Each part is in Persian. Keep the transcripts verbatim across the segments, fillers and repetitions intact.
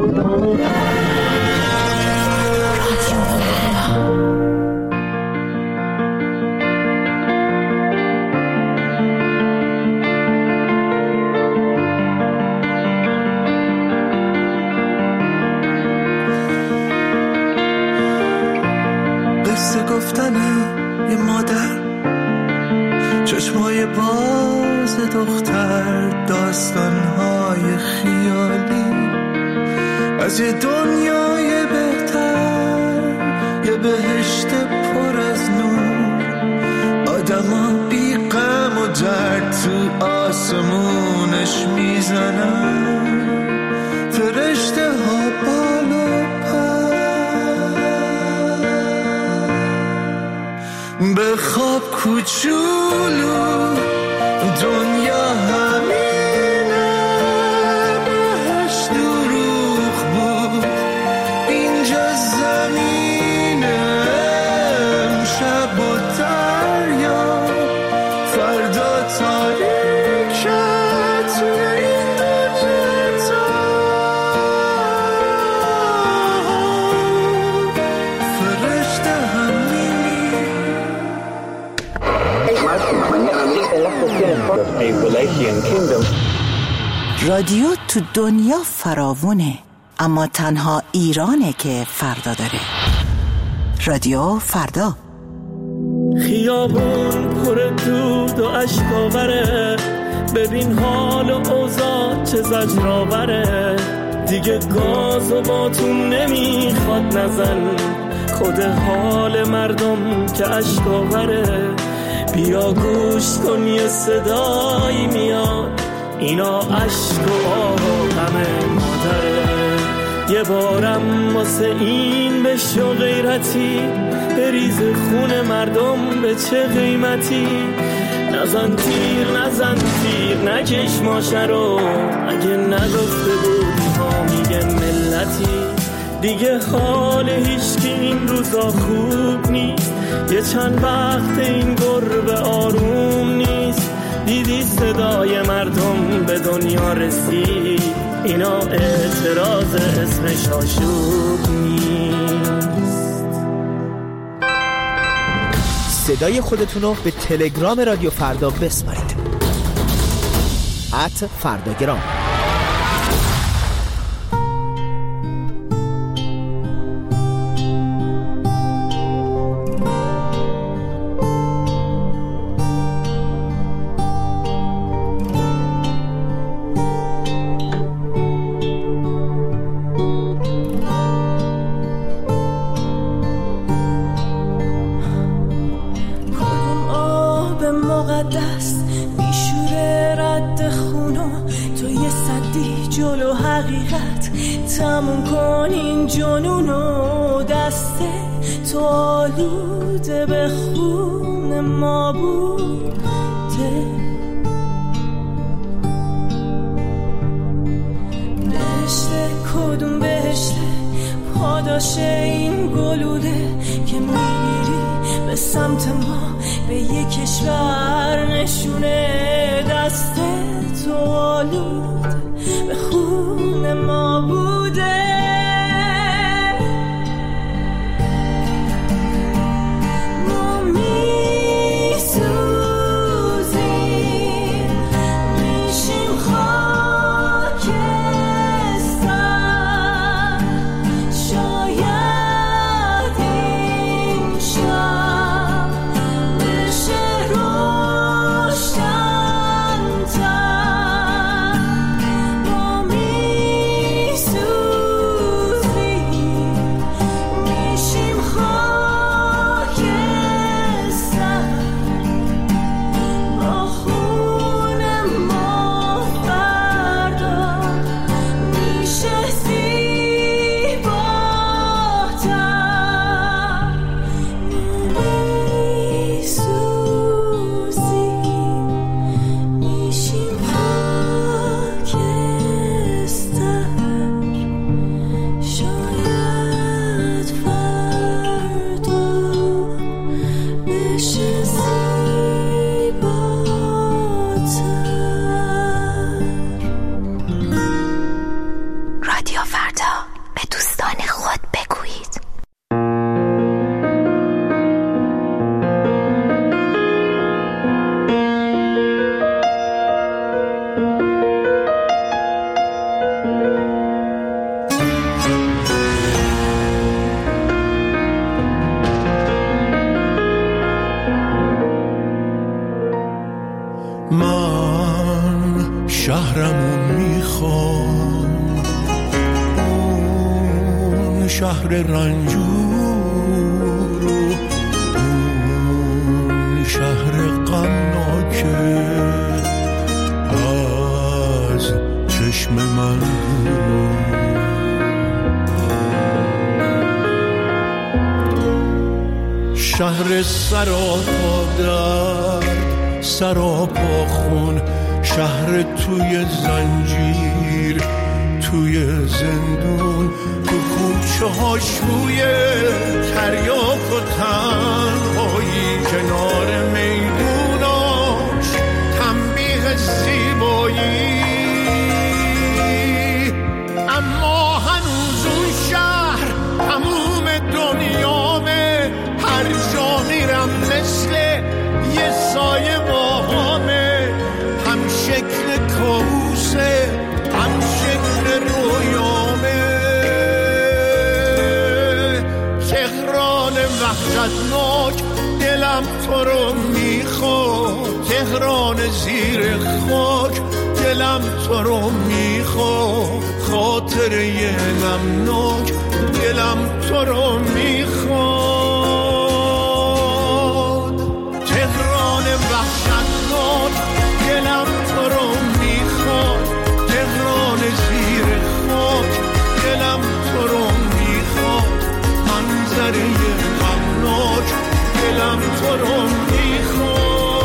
قصه گفتنه یه مادر، چشمای باز دختر، داستانهای خیالی از یه دنیای بهتر، یه بهشت پر از نور، آدما بی غم و درد تو آسمونش میزنن، فرشته ها بالا به خواب کوچولو دنیا همینه، بهش دروغ بود اینجا زمینه، امشب و دریا فردا تاریکه توی این دنیا تا فرشته همینی. رادیو تو دنیا فراوونه، اما تنها ایرانه که فردا داره. رادیو فردا. خیابون پر دود و اشکاوره، ببین حال و اوضاع چه زجرآوره، دیگه گاز و باتون نمیخواد نزن، خود حال مردم که اشکاوره، بیا گوش کن یه صدایی میاد، اینا عشق و آه و غم مادره، یه بارم واسه این بشو غیرتی، بریز خون مردم به چه قیمتی، نزن تیر نزن تیر نکش ماشه رو، اگه نگفته بودی ها میگه ملتی، دیگه حال هیچکی این روزا خوب نیست، یه چند وقت این گربه آروم نیست، دیدی صدای مردم به دنیا رسید، اینا اعتراض اسمش آشوب نیست. صدای خودتونو به تلگرام رادیو فردا بسپارید، ات فرداگرام. مقدس بیشوره رد خونو، تو یه صدی جلو حقیقت تموم کن این جنونو، دست تو آلوده به خون ما بوده، بهشته کدوم بهشته پاداش این گلوله که میری به سمت ما، به یک کشور نشونه، دست تو آلود به خون ما بوده، ما میسوزیم میشیم خاکستر، شاید این شب بشه روشن‌تر، ما میسوزیم میشیم خاکستر، با خون ما فردا میشه زیباتر، میسوزیم میشیم خاکستر، شاید فردا بشه زیباتر. رادیو فردا. شهر رنجور و اون شهر غمناکه از چشم من شهر سراپا درد سراپا خون شهر توی زنجیر توی زندون تو کوچه هاش روی تریاک و تنهایی کنار میدوناش تنبیه زیبایی اما هنوز اون شهر تموم دنیامه هر جا میرم مثل یه سایه باهامه هم شکل کابوسه هم شکل رویامه تهران وحشتناک دلم تو رو میخواد تهران زیر خاک دلم تو رو میخواد خاطره غمناک دلم تو رو میخواد تهران وحشتناک دلم تو رو میخواد تهران زیر خاک دلم تو رو میخواد منظره غمناک دلم تو رو میخواد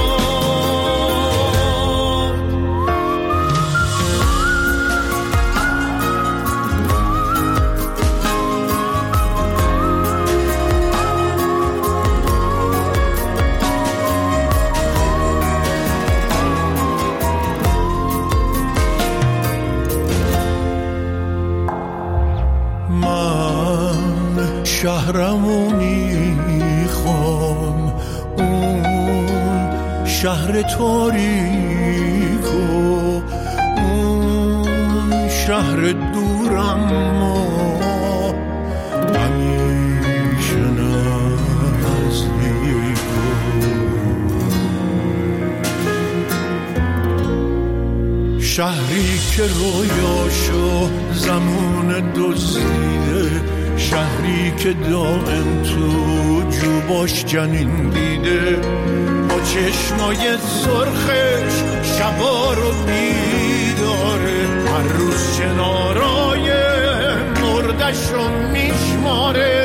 شهرمو میخوام اون شهر تاریک و اون شهر دورم ما همیشه نزدیک شهری که رویاشو زمان دزدیده شهری که دائم تو جوباش جنین دیده با چشمای سرخش شبا رو بیداره هر روز چنارای مردش رو میشماره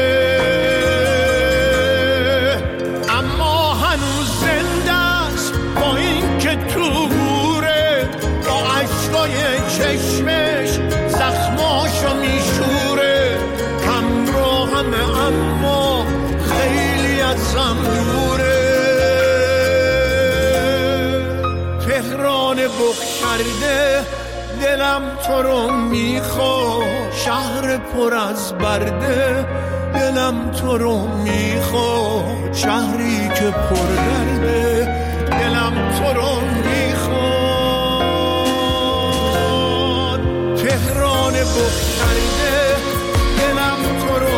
اما هنوز زنده است با این که تو گوره با عشقای چشمش زخماشو میشوره اما خیلی ازم دوره تهران بخ کرده دلم تو رو میخواد شهر پر از برده دلم تو رو میخواد شهری که پر درده دلم تو رو میخواد تهران بخ کرده دلم تو رو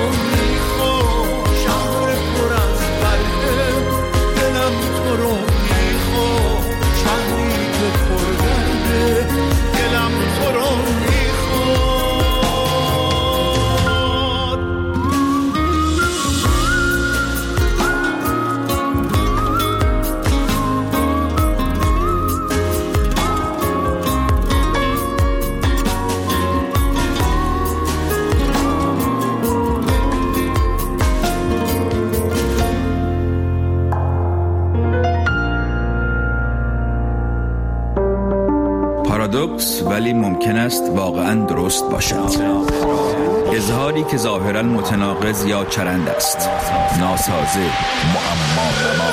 پارادوکس ولی ممکن است واقعا درست باشد. اظهاری که ظاهرا متناقض یا چرند است. ناسازه، معما.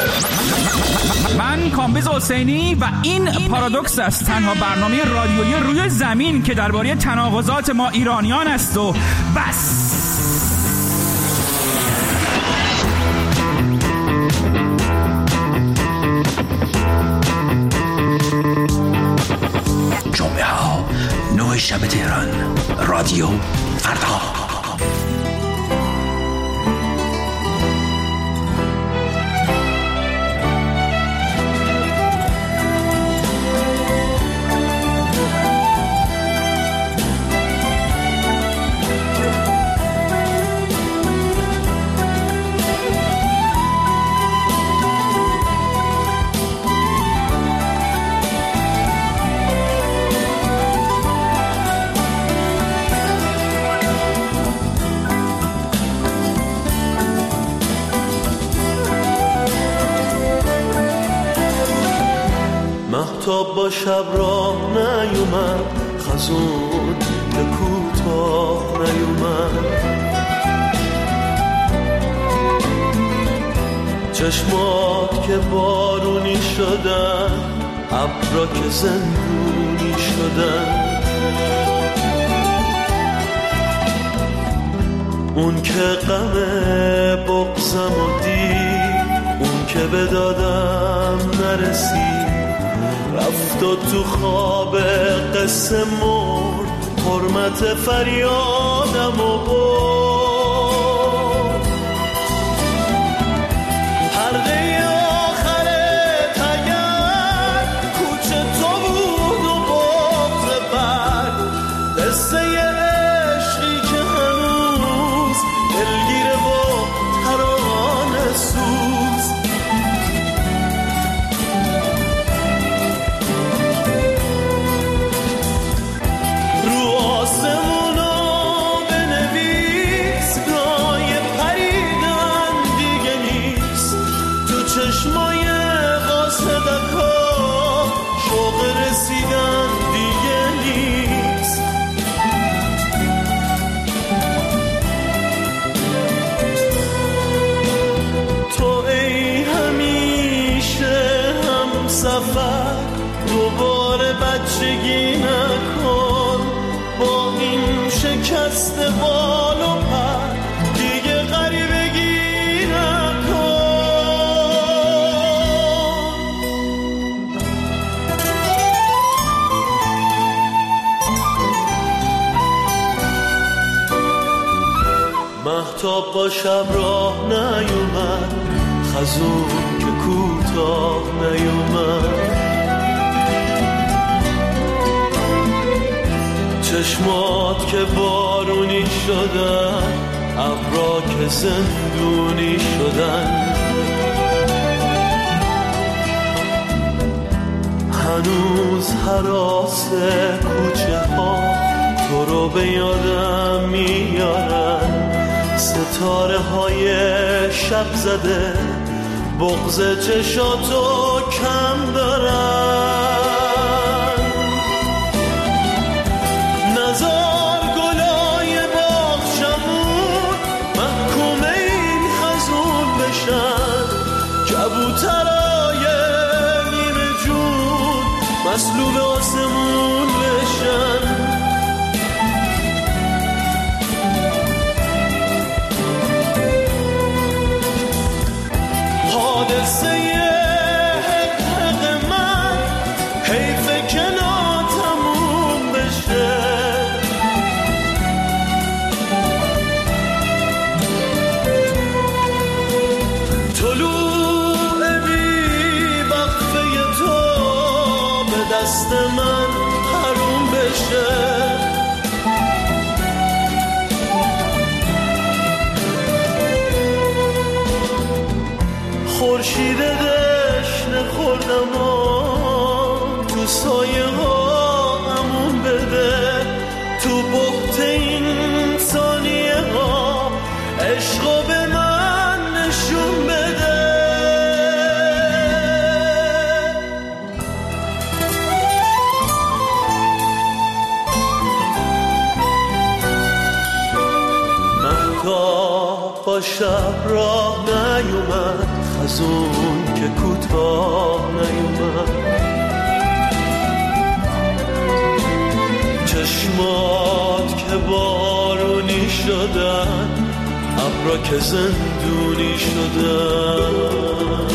من کامبیز حسینی و این پارادوکس است، تنها برنامه رادیویی روی زمین که درباره تناقضات ما ایرانیان است و بس. جمعه ها نه شب تهران، رادیو فردا. مهتاب با شب راه نیومد، خزون که کوتاه نیومد. چشمات که بارونی شدن، ابرا که زندونی شدن. اون که غم بغضم و دید، اون که به دادم نرسید، رفت و تو خواب قصه مرد، حرمت فریادم و برد. حلقه آخر تگر کوچه تو بود و بغض بر، قصه عشقی که هنوز دلگیره و ترانه سوز. رو آسمونا بنویس، رای پریدن دیگه نیست. تو چشمای قاصدکا شوق رسیدن دیگه نیست. تو ای همیشه هم سفر، دوباره بچگی نکن. با این شکست بال و پر دیگه غریبگی نکن. مهتاب با شب راه نیومد، خزون که کوتاه نیومد. چشمات که بارونی شدن، ابرا که زندونی شدن. هنوز هراس کوچه ها تو رو به یادم میارن. ستاره های شب زده بغض چشاتو کم دارن. نزار گلای باغچمون محکوم این خزون بشن. کبوترای نیمه جون مسلوب آسمون بشن. حادثه حق حق من حیف که ناتموم بشه. طلوع بی وقفه تو به دست من حروم بشه. خورشید دشنه خوردم و تو سایه ها امون بده. تو بحت این ثانیه ها عشقو به من نشون بده. مهتاب با شب راه نیومد، خزون که کوتاه نیومد. چشمات که بارونی شدن، ابرا که زندونی شدن.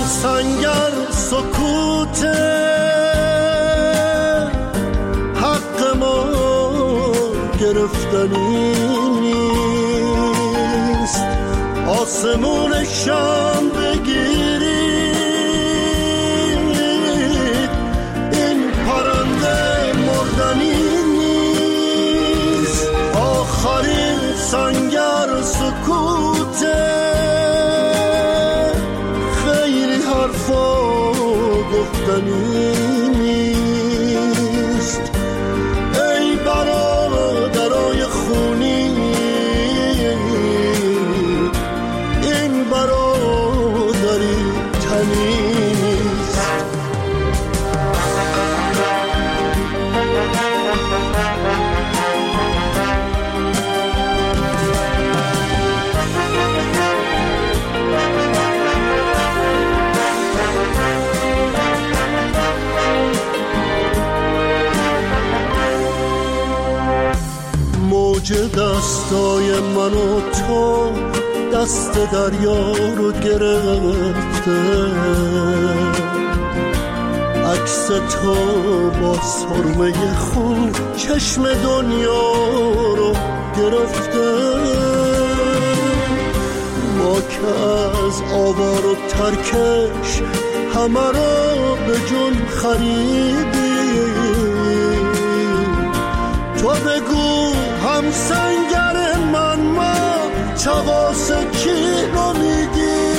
سنگر سکوته، حق ما گرفتنی نیست. آسمون شام بگیرید، این پرنده مردنی نیست. آخرین سنگر سکوته، خیلی حرفا گفتنی نیست. ای برادرای خونی، این برادری تنی نیست. موج دستای من و تو دست دریا رو گرفته، عکس تو با سرمه خون چشم دنیا رو گرفته. ما که از آوار و ترکش همه رو به جون خریدیم. تو بگو هم سنگر من، ما چواس کی رو میدی؟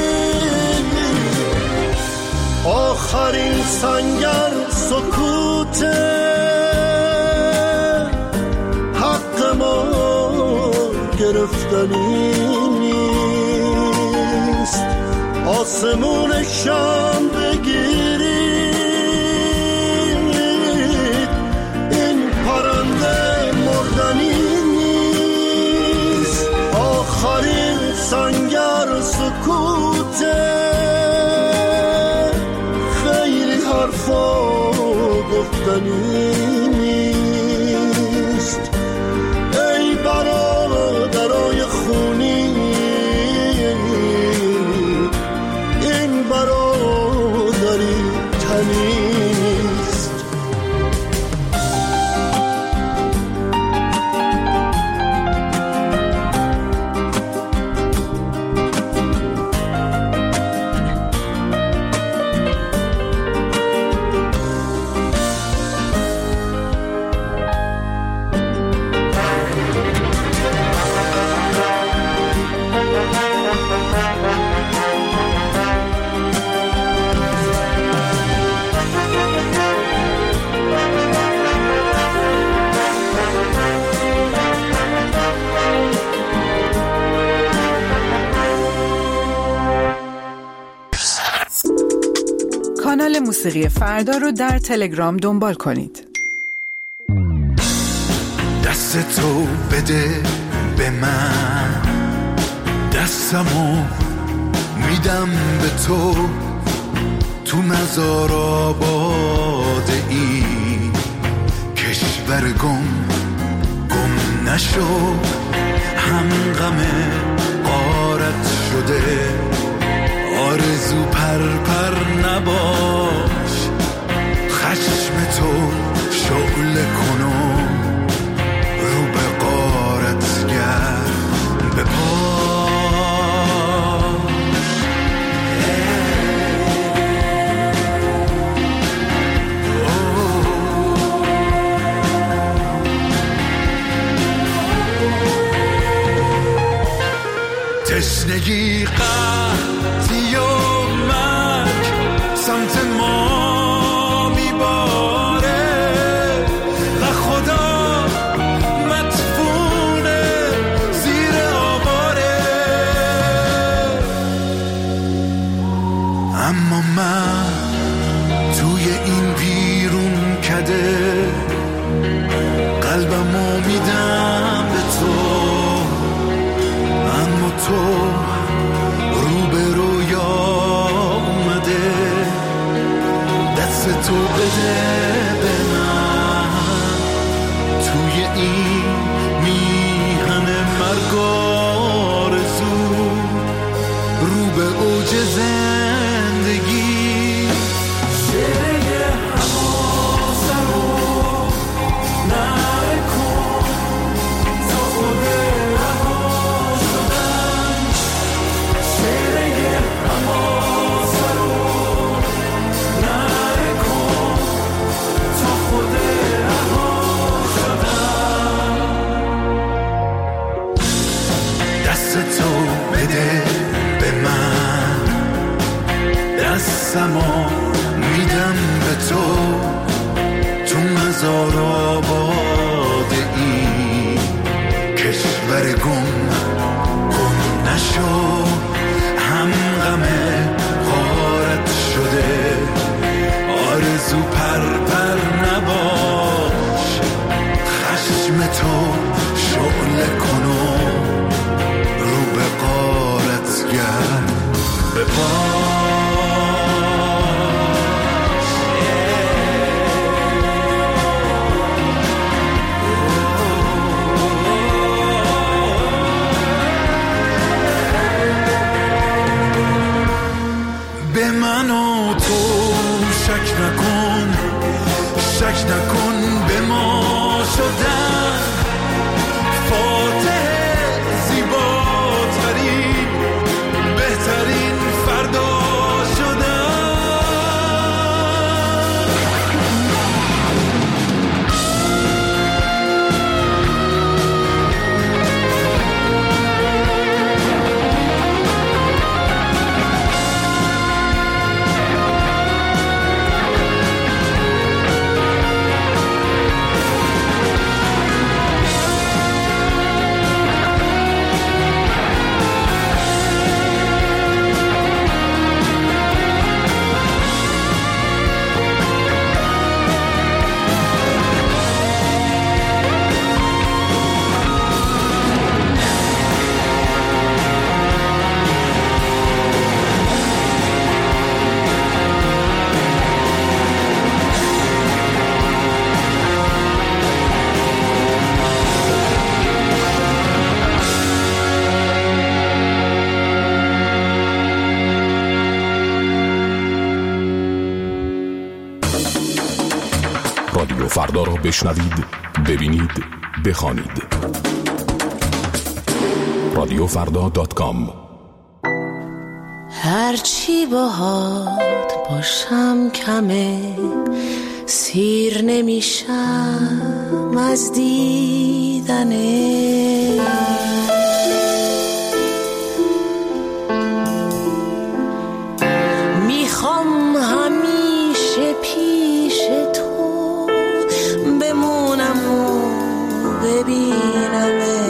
آخرین سنگر سکوته، حق ما گرفتنی نیست. آسمون شام بگیرید، این پرنده مردنی نیست. آخرین سنگر سکوته، خیلی حرفا گفتنی نیست. ای برادرای خونی، این برادری تنی نیست. کانال موسیقی فردا رو در تلگرام دنبال کنید. دست تو بده به من، دستمو میدم به تو. تو مزار آباده ای، کشور گم گم نشو. هم غم غارت شده، آرزو پر پر نباش. خشم تو شعله کنو، رو به غارت گرد به پاش. تشنگی قحطی و مرگ سمت ما میباره و خدا مدفونه زیر آواره. اما من توی این بیرون کده قلبمو میدم به تو. اما تو رو به رویا اومده، نفسمو میدم به تو، تو مزار آباد این کشور گم گم نشو، هم غم غارت شده آرزو پر پر نباش، خشم تو شعله کنو رو به غارت گرد به پاس. به من و تو شک نکن، شک نکن به ما شدن فاتح زیباترین بهترین فردا شدن. رادیو فردا را بشنوید، ببینید، بخوانید. رادیو فردا دات کام. هرچی باهات باشم کمه، سیر نمیشم از دیدنه. میخوام همیشه پیش تو بمونم و ببینمه.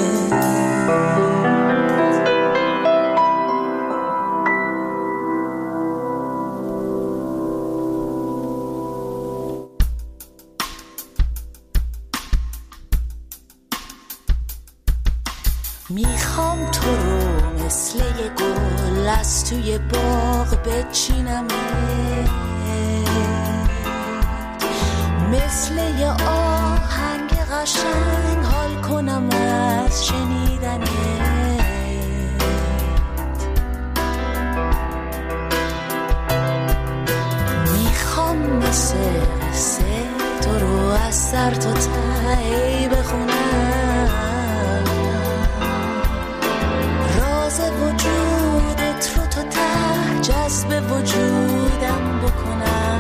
میخوام تو رو مثل یه گل از توی باغ بچینمه، مثل یه آهنگ قشنگ حال کنم از شنیدنه. میخوام مثل قصه تو رو از سر تا ته بخونم، راز وجودت رو تا ته جذب وجودم بکنم.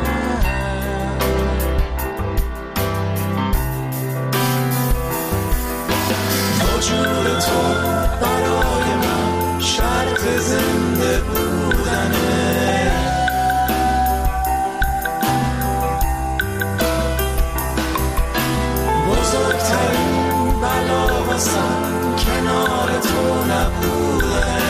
وجود تو برای من شرط زنده بودنه. بزرگترین بلا واسم کنار تو نبوده.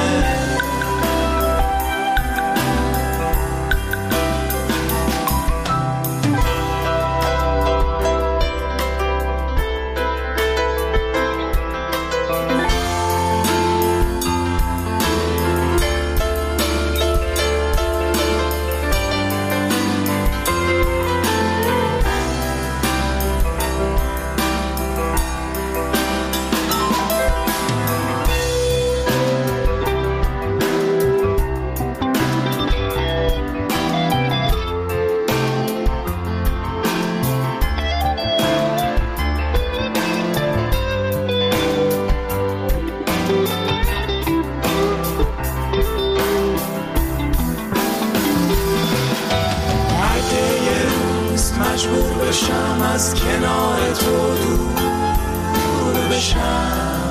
بشم از کنار تو دور بشم،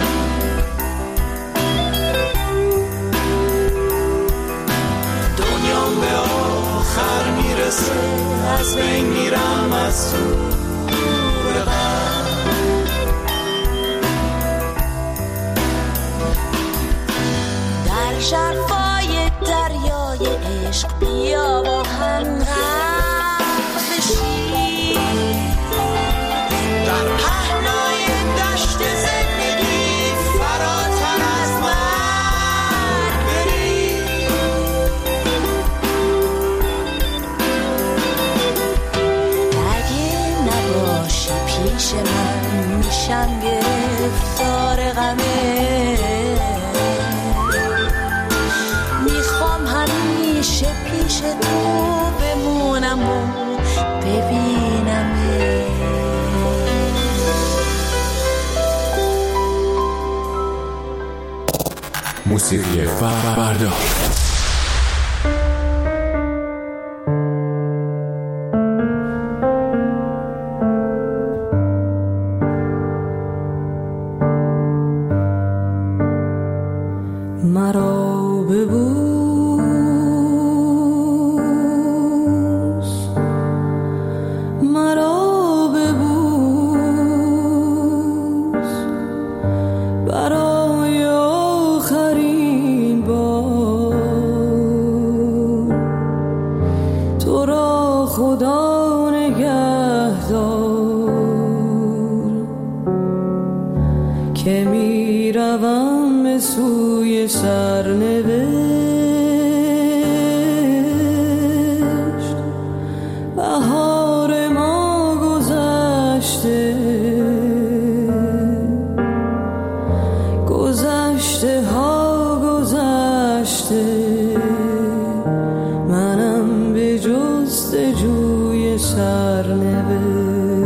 دنیام به پس بمیرم از سور غم. در شرفای دریای عشق بیا با هم غرق بشیم، در پهنای دشت زندگی فراتر از مرگ بریم. اگه نباشی پیش من میشم گرفتار غمه، میخوام همیشه پیش تو بمونم و ببینم. موسیقی فردا. مرا ببوس، مرا ببوس، برای آخرین بار. تو را خدا نگهدار که می روم به سوی سرنوشت. بهار ما گذشته، گذشته ها گذشته، منم به جستجوی سرنوشت.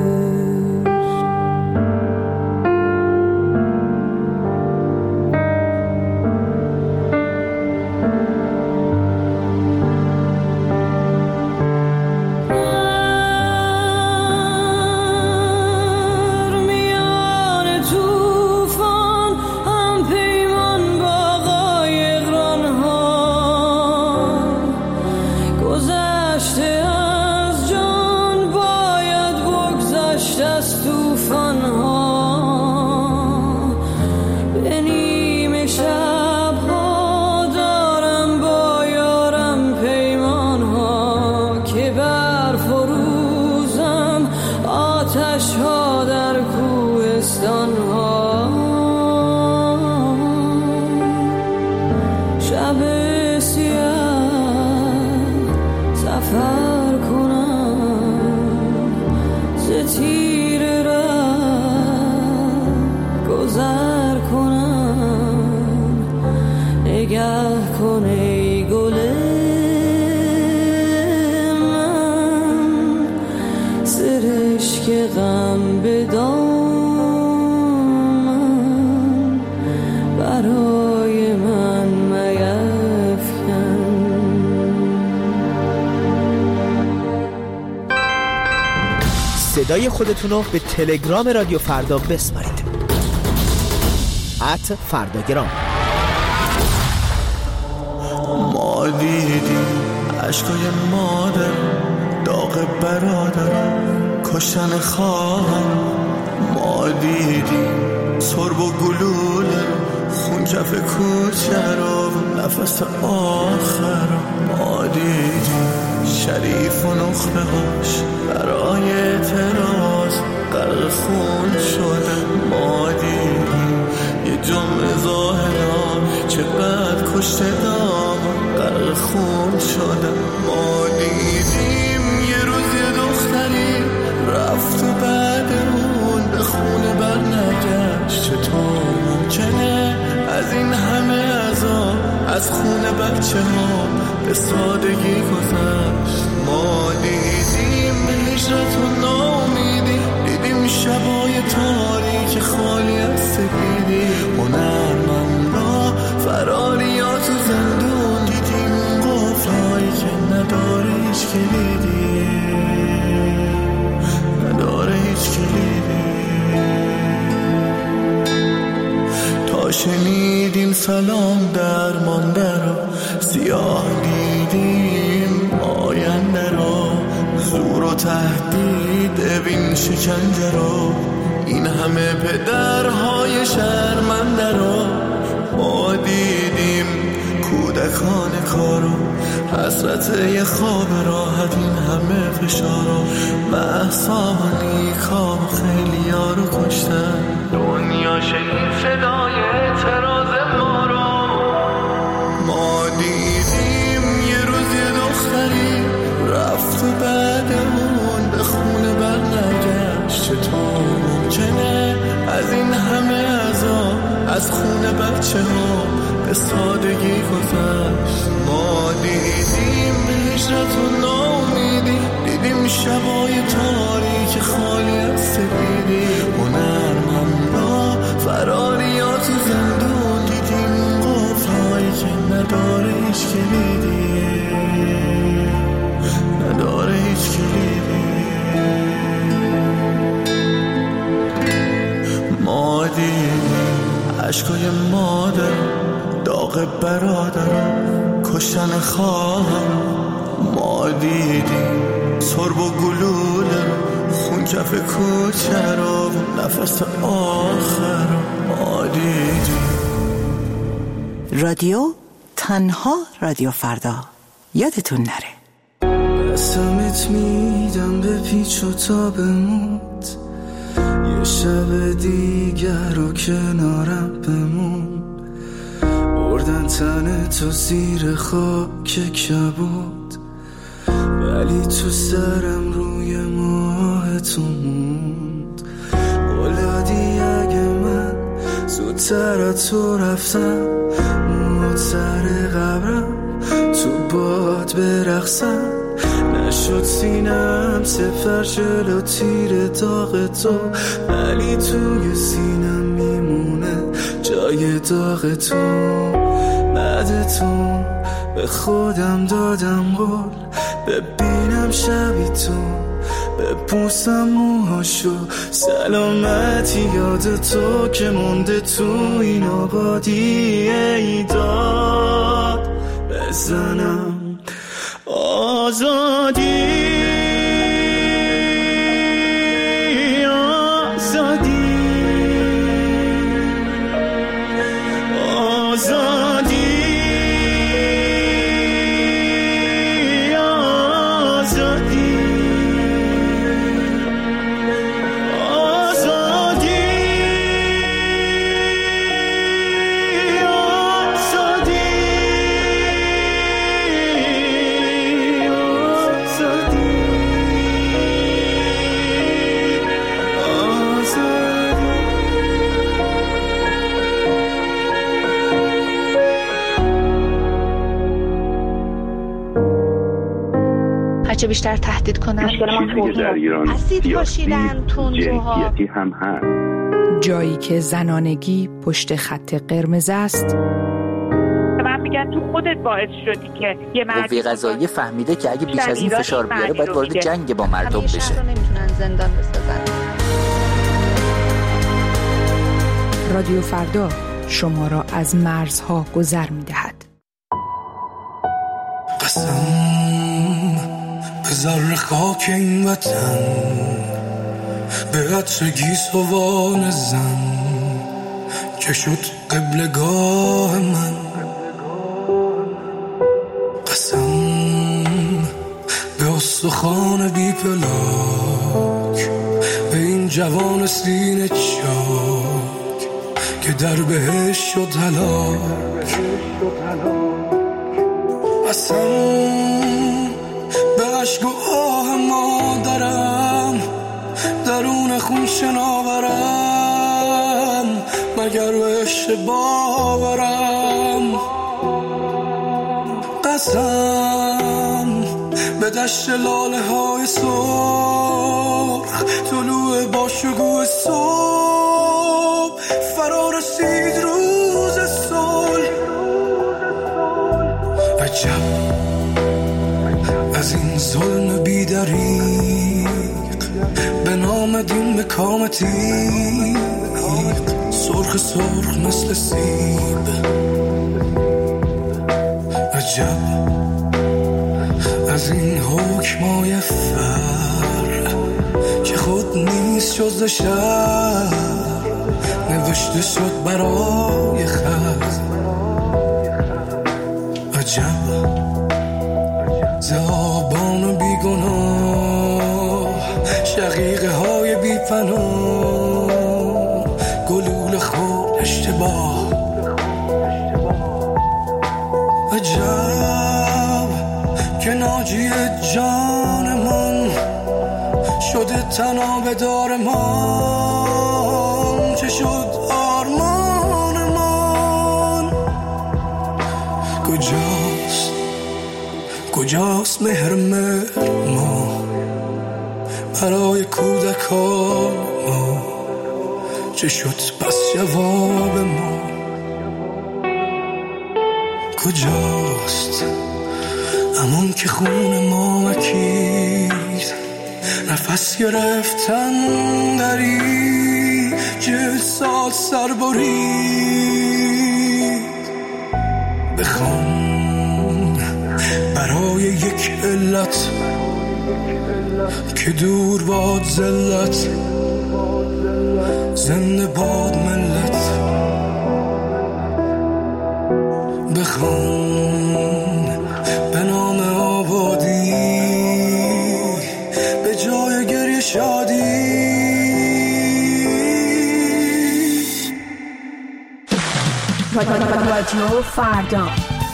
صدای خودتون رو به تلگرام رادیو فردا بسپارید. ات فرداگرام. ما دیدیم عشقای مادر، داغ برادر، کشتن خواهر. ما دیدیم سرب و گلوله، خون جف کوچه رو نفس آخر. ما دیدیم شریف و نخبه هاش برای اعتراض غرق خون شده. ما دیدیم یه جمعه ظاهران چقدر کشته دام غرق خون شده. ما دیدیم یه روز یه دختری رفت و بعد اون به خونه بر نگشت. چطور ممکنه از این همه عذاب از خونه بچه ها به سادگی گذشت؟ ما دیدیم هجرت و ناامیدی، دیدیم شبای تاریک خالی از سپیدی. هنرمندا فراریا تو زندون، دیدیم قفلایی که نداره هیچ کلیدی، نداره هیچ کلیدی. تا شنیدیم سلام درمانده رو، سیاه دیدیم آینده رو، زور و و تهدید ببین شکنجه رو، این همه پدرهای شرمنده رو. ما دیدیم کودکان کارو، حسرت یه خواب راحت، این همه فشارو. مهسا و نیکا خیلی ها رو کشتن، دنیا شنید صدای اعتراض ما رو. ما دیدیم یه روز یه دختری رفت و بعد اون به خونه برنگشت. چطور ممکنه از این همه عذاب از خونه بچه ها به سادگی گذشت؟ ما دیدیم هجرت و ناامیدی، دیدیم شبای تاریک خالی از سپیدی. هنرمندا فراریا تو زندون، دیدیم قفلایی که نداره هیچ کلیدی، نداره هیچ کلیدی. ما دیدیم عشقای مادر، داغ برادر، کشتن خواهم. ما دیدیم سرب و گلوله، خون کف کوچه رو، نفس آخر. ما دیدیم رادیو تنها رادیو فردا، یادتون نره. قسمت میدم به پیچ و تابموت، یه شب دیگر رو کنارم بمون. بردن تن تو زیر خاک کبود، ولی تو سرم روی ماه تو موند. بلادی اگه من زودتر از تو رفتم، موت سر قبرم تو باد برقصم. نشد سینم سفر جلو تیر داغ تو، ولی توی سینم میمونه جای داغ تو. بعد تو به خودم دادم قول، ببینم شبی تو، بپوسم موهاشو. سلامتی یاد تو که مونده تو این آبادی، ای داد بزنم آزادی. چه بیشتر تهدید کنن. مشکل ما در ایران اسید پاشیدن، تندروها هم هست. جایی که زنانگی پشت خط قرمز است. من میگم تو خودت باعث شدی که یه مرد قوه قضاییه فهمیده که اگه بیش از این فشار بیاره باید وارد جنگ با مردم بشه. همیشه نمیتونن زندان بسازن. رادیو فردا شما را از مرزها گذر میدهد. قسم به ذره خاک این وطن، به عطر گیسوان زن که شد قبلگاه من. قسم به استخوان بی پلاک، به این جوان سینه چاک که در بهش شد هلاک. قسم به عشق و آه مادرم، درون خون شناورم، مگر بهش باورم. قسم به دشت لاله های سرخ، طلوع با شکوه صبح، فرا رسید روز صلح. عجب از این ظلم بی‌دریغ، به نام دین به کام تیغ، سرخ سرخ مثل سیب. عجب از این حکمای فر که خود نیست جز شر نوشته شد برای خط. عجب ز آبان و بیگناه شقیقه های بی پناه گلوله خود اشتباه. عجب که ناجی جانمان شده تناب دار من چه شد آرمان من. کجاست کجاست مهر مهر ما برای کودکان ما چه شد پس جواب ما. کجاست همون که خون ما مکید نفس گرفتن دری جلسات سر برید. بخوان برای یک علت که دور باد ذلت زنده باد ملت. بخوان به نام آبادی به جای گریه شادی. رادیو فردا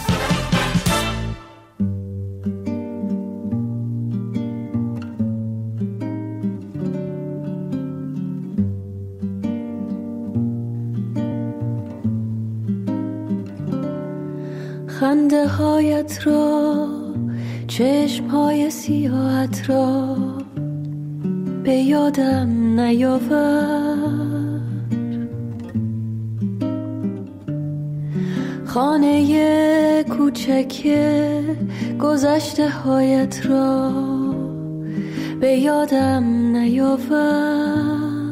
خنده هایت را چشم های سیاهت را به یادم نیاور. خانه کوچک گذشته هایت را به یادم نیاور.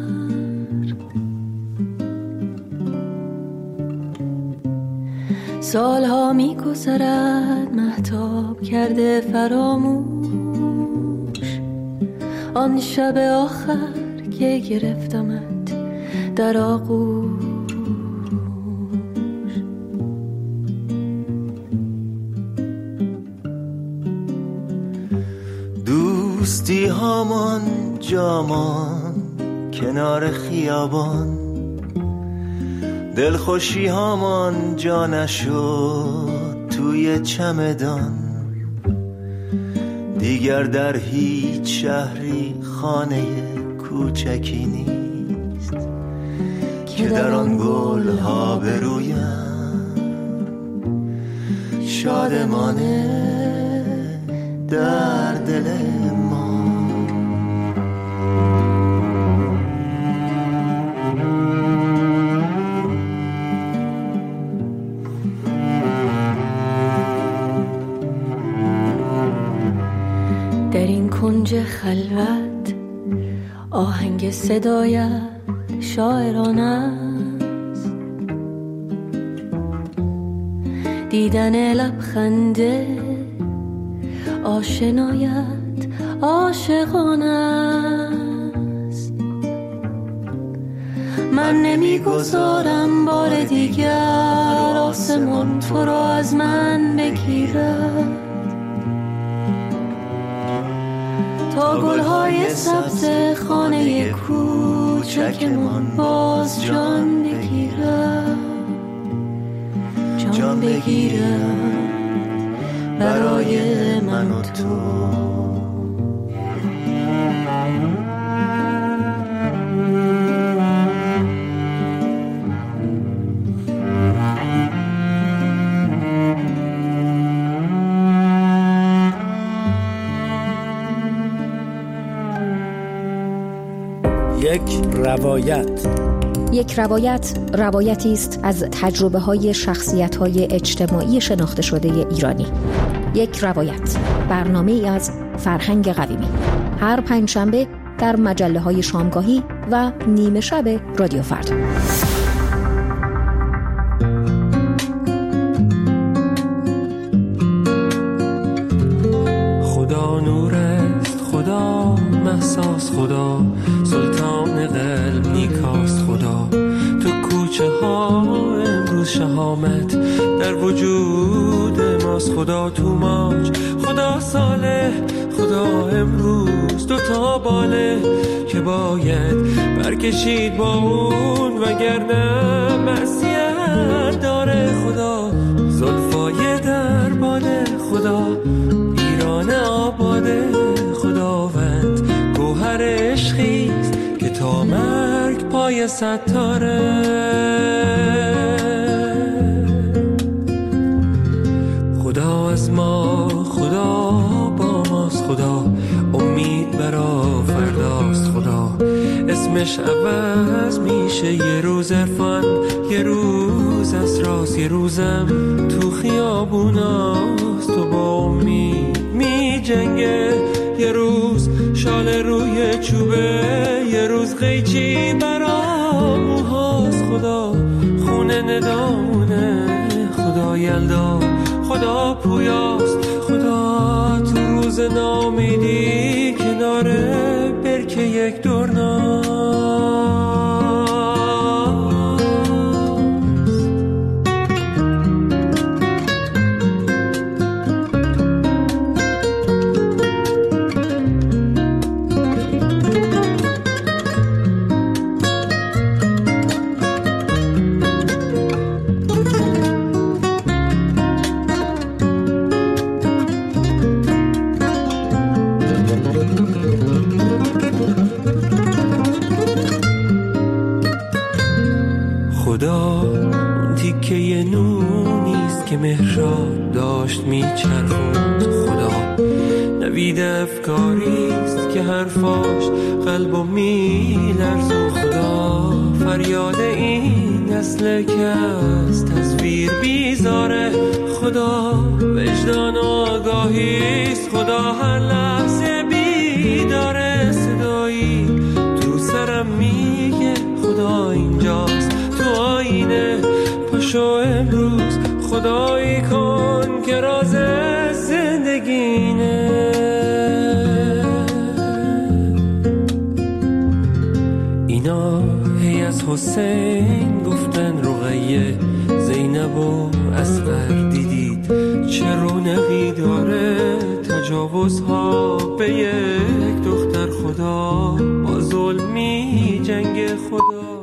سالها می گذرد مهتاب کرده فراموش آن شب آخر که گرفتمت در آغوش. دوستی هامان جامان کنار خیابان دلخوشی هامان جا نشد توی چمدان. دیگر در هیچ شهری خانه کوچکی نیست که در آن گل ها برویم شادمانه در دل ما. در این کنج خلوت آهنگ صدایت شاعرانه است. دیدن لبخنده آشنایت عاشقانه است. من نمیگذارم بار دیگر آسمان تو را از من بگیرد تا گلهای سبز خانه کوچکمان باز جان بگیرد جان بگیرد برای من و تو. یک روایت یک روایت روایتی است از تجربه های شخصیت های اجتماعی شناخته شده ایرانی. یک روایت، برنامه ای از فرهنگ قویمی، هر پنجشنبه در مجله های شامگاهی و نیمه شب رادیو فردا. خدا محساس خدا سلطان قلب نیکاست خدا تو کوچه ها امروز شهامت در وجود ماست خدا تو ماج خدا صالح خدا امروز دو تا باله که باید برکشید با اون وگرنه معصیت داره خدا زلفای در باده خدا ایران آباده خداوند گوهر عشقیست که تا مرگ پای ستاره خدا از ما خدا با ماست خدا امید برا فرداست خدا اسمش عوض میشه یه روز عرفان یه روز اسراس یه روزم تو خیابوناست تو با امید می جنگه یه روز شال روی چوبه یه روز قیچی برا موهاست خدا خونه ندامونه خدا یلدا خدا پویاست خدا تو روز نامیدی کناره برکه یک دورناست خدا اون تیکه یه نونیست که مهراب داشت میچرخوند خدا نوید افکاریست که حرفاش قلبو میلرزون خدا فریاد این نسل که از تصویر بیزاره خدا وجدان آگاهیست خدا هر لحظه بیداره صدایی تو سرم میگه خدا اینجاست تو آینه پاشو امروز خدایی کن که راز زندگینه اینا هی از حسین گفتن رقیه زینب و اصغر دیدید چه رونقی داره تجاوزها به یک دختر خدا با ظلمی جنگ خدا